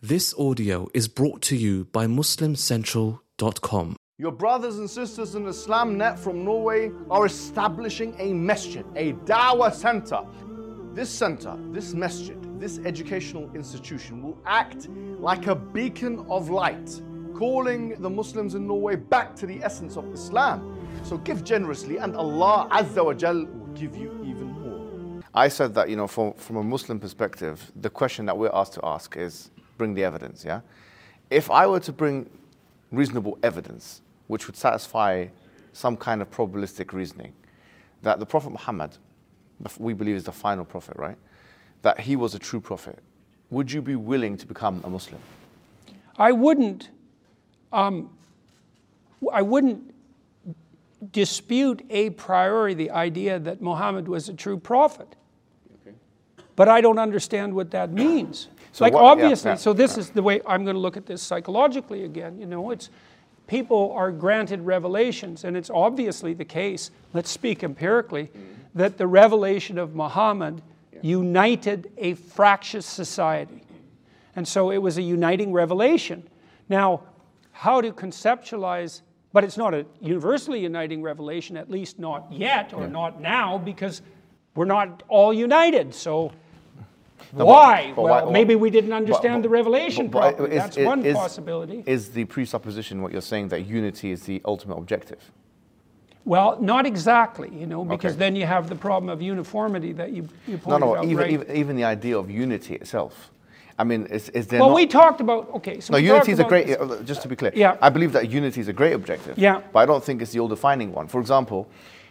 This audio is brought to you by MuslimCentral.com. Your brothers and sisters in Islamnet from Norway are establishing a masjid, a dawah center. This masjid, this educational institution will act like a beacon of light, calling the Muslims in Norway back to the essence of Islam. So give generously and Allah Azza wa Jal will give you even more. I said that, from a Muslim perspective, the question that we're asked to ask is, bring the evidence, yeah? If I were to bring reasonable evidence, which would satisfy some kind of probabilistic reasoning, that the Prophet Muhammad, we believe is the final prophet, right? That he was a true prophet, would you be willing to become a Muslim? I wouldn't dispute a priori the idea that Muhammad was a true prophet. Okay. But I don't understand what that means. So this is the way I'm going to look at this psychologically again. It's people are granted revelations, and it's obviously the case, let's speak empirically, that the revelation of Muhammad united a fractious society. And so it was a uniting revelation. Now, how to conceptualize, but it's not a universally uniting revelation, at least not yet, or not now, because we're not all united. So why? Maybe we didn't understand the revelation properly. That's one possibility. Is the presupposition what you're saying, that unity is the ultimate objective? Well, not exactly, because then you have the problem of uniformity that you pointed out. Even the idea of unity itself. I mean, is there Well, we talked about, unity is a great, just to be clear, I believe that unity is a great objective, but I don't think it's the all-defining one. For example,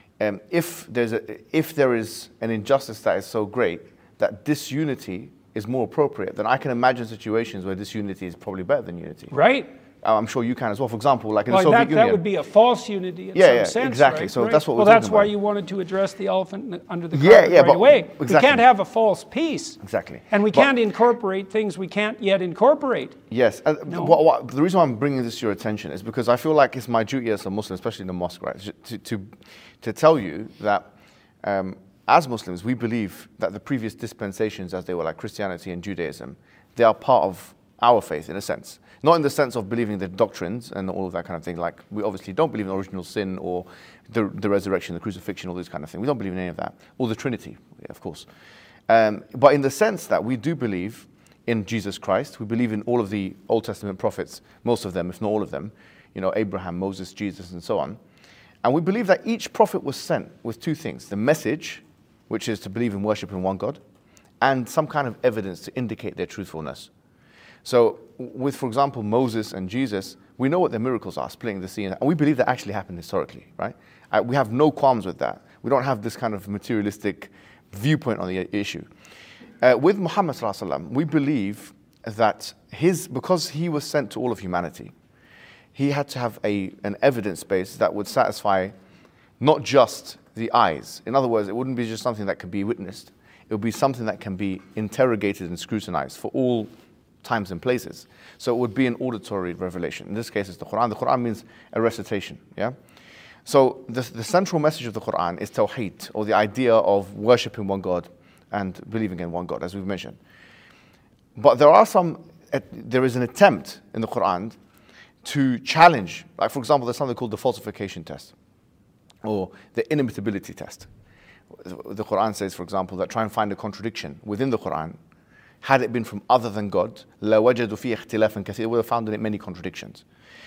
if there is an injustice that is so great that disunity is more appropriate, then I can imagine situations where disunity is probably better than unity. Right. I'm sure you can as well. For example, like in the Soviet Union. That would be a false unity in some sense, exactly. Right? So that's what we're talking about. Well, that's why you wanted to address the elephant under the carpet right away. Exactly. We can't have a false peace. Exactly. And we can't incorporate things we can't yet incorporate. Yes. The reason why I'm bringing this to your attention is because I feel like it's my duty as a Muslim, especially in the mosque, right, to tell you that as Muslims, we believe that the previous dispensations, as they were like Christianity and Judaism, they are part of our faith in a sense. Not in the sense of believing the doctrines and all of that kind of thing. Like, we obviously don't believe in original sin or the resurrection, the crucifixion, all these kind of things. We don't believe in any of that. Or the Trinity, of course. But in the sense that we do believe in Jesus Christ, we believe in all of the Old Testament prophets, most of them, if not all of them, Abraham, Moses, Jesus, and so on. And we believe that each prophet was sent with two things: the message, which is to believe in worship in one God, and some kind of evidence to indicate their truthfulness. So with, for example, Moses and Jesus, we know what their miracles are, splitting the sea, and we believe that actually happened historically, right? We have no qualms with that. We don't have this kind of materialistic viewpoint on the issue. With Muhammad sallallahu alaihi wasallam, we believe that because he was sent to all of humanity, he had to have an evidence base that would satisfy not just the eyes. In other words, it wouldn't be just something that could be witnessed. It would be something that can be interrogated and scrutinized for all times and places. So it would be an auditory revelation. In this case, it's the Quran. The Quran means a recitation, yeah? So the central message of the Quran is Tawheed, or the idea of worshipping one God and believing in one God, as we've mentioned. But there is an attempt in the Quran to challenge, like, for example, there's something called the falsification test, or the inimitability test. The Quran says, for example, that try and find a contradiction within the Quran. Had it been from other than God, لَوَجَدُوا فِيهِ اخْتِلَافًا كَثِيرًا, they would have found in it many contradictions.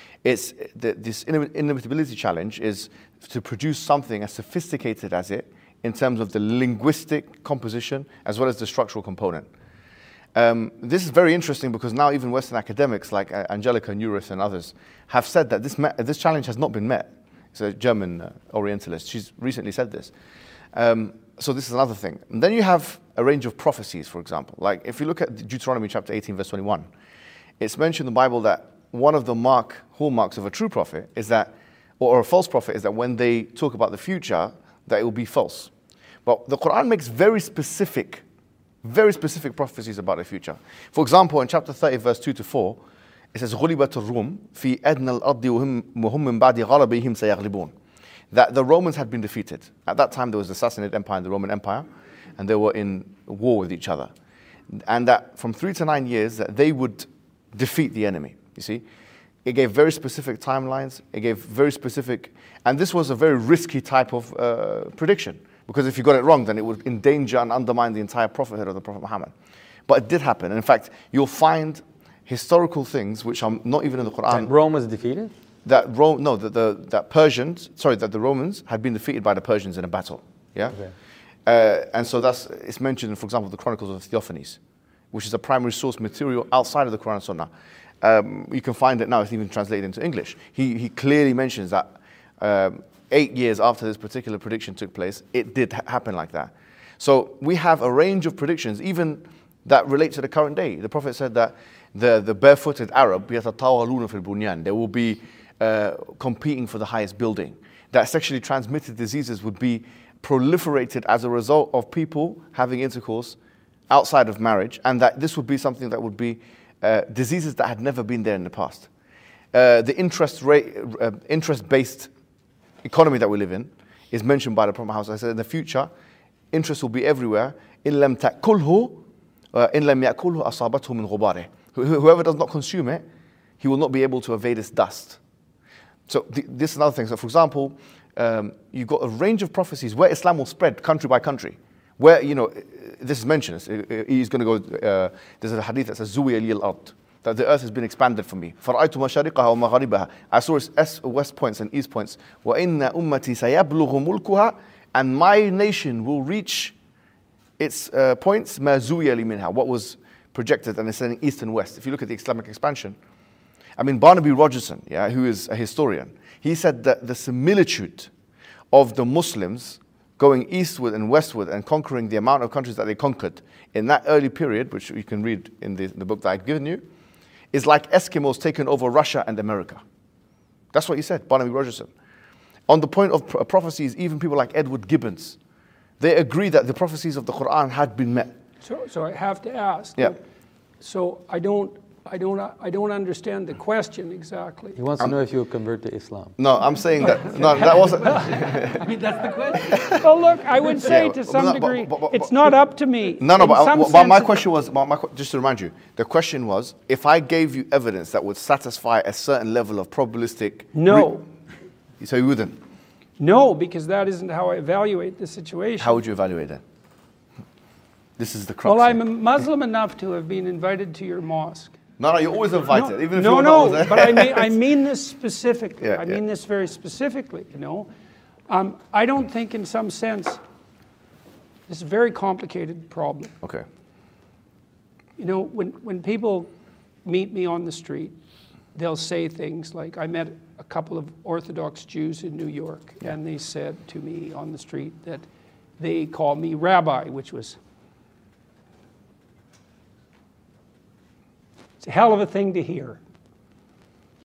This inimitability challenge is to produce something as sophisticated as it, in terms of the linguistic composition as well as the structural component. This is very interesting because now even Western academics like Angelica Neurath and others have said that this challenge has not been met. It's a German Orientalist. She's recently said this. So this is another thing. And then you have a range of prophecies, for example. Like if you look at Deuteronomy chapter 18, verse 21, it's mentioned in the Bible that one of the hallmarks of a true prophet is that, or a false prophet, is that when they talk about the future, that it will be false. But the Quran makes very specific prophecies about the future. For example, in chapter 30, verse 2 to 4, it says, غُلِبَتِ الرُّومُ فِي أَدْنَى الْأَرْضِ وَهُمْ مِنْ بَعْدِ غَلَبِهِمْ سَيَغْلِبُونَ. That the Romans had been defeated. At that time, there was the Sassanid Empire and the Roman Empire, and they were in war with each other. And that from 3 to 9 years, that they would defeat the enemy, you see. It gave very specific timelines, it gave very specific, and this was a very risky type of prediction, because if you got it wrong, then it would endanger and undermine the entire prophethood of the Prophet Muhammad. But it did happen, and in fact, you'll find historical things which are not even in the Quran. That Rome was defeated? That the Romans had been defeated by the Persians in a battle, yeah? Okay. And so it's mentioned, for example, the Chronicles of Theophanes, which is a primary source material outside of the Quran and Sunnah. You can find it now, it's even translated into English. He clearly mentions that 8 years after this particular prediction took place, it did happen like that. So we have a range of predictions, even that relate to the current day. The Prophet said that the barefooted Arab, يَتَطَاوَلُونَ فِي الْبُنْيَانِ, they will be competing for the highest building. That sexually transmitted diseases would be proliferated as a result of people having intercourse outside of marriage, and that this would be something that would be diseases that had never been there in the past. The interest-based economy that we live in is mentioned by the Prophet Muhammad. I said in the future, interest will be everywhere. إِن لَمْ تَأْكُلْهُ إِن لَمْ يَأْكُلْهُ أَصَابَتْهُ مِنْ غُبَارِهِ. Whoever does not consume it, he will not be able to evade its dust. So this is another thing. So for example, you've got a range of prophecies where Islam will spread country by country. Where, this is mentioned, he's going to go, there's a hadith that says, زُوِيَ لِيَ الْأَرْضِ, that the earth has been expanded for me. فَرَأَيْتُ مَشَارِقَهَا وَمَغَارِبَهَا, I saw its west points and east points. وَإِنَّ أُمَّتِي سَيَبْلُغُ مُلْكُهَا, and my nation will reach its points, مَا زُوِيَ لِي مِنْهَا, what was projected, and it's saying east and west. If you look at the Islamic expansion, Barnaby Rogerson, who is a historian, he said that the similitude of the Muslims going eastward and westward and conquering the amount of countries that they conquered in that early period, which you can read in the book that I've given you, is like Eskimos taking over Russia and America. That's what he said, Barnaby Rogerson. On the point of prophecies, even people like Edward Gibbons, they agree that the prophecies of the Quran had been met. So I have to ask. Yeah. So I don't understand the question exactly. He wants to know if you'll convert to Islam. No, I'm saying that. No, that wasn't. I mean, that's the question. Well, look, I would say to some degree, it's not up to me. No, but my question was, just to remind you, the question was, if I gave you evidence that would satisfy a certain level of probabilistic. No. So you wouldn't? No, because that isn't how I evaluate the situation. How would you evaluate that? This is the crux. Well, I'm a Muslim enough to have been invited to your mosque. No, you're always invited, even if you're not there. But I mean this specifically. Yeah, I mean this very specifically, I don't think in some sense, this is a very complicated problem. Okay. When people meet me on the street, they'll say things like, I met a couple of Orthodox Jews in New York, and they said to me on the street that they call me rabbi, which was it's a hell of a thing to hear.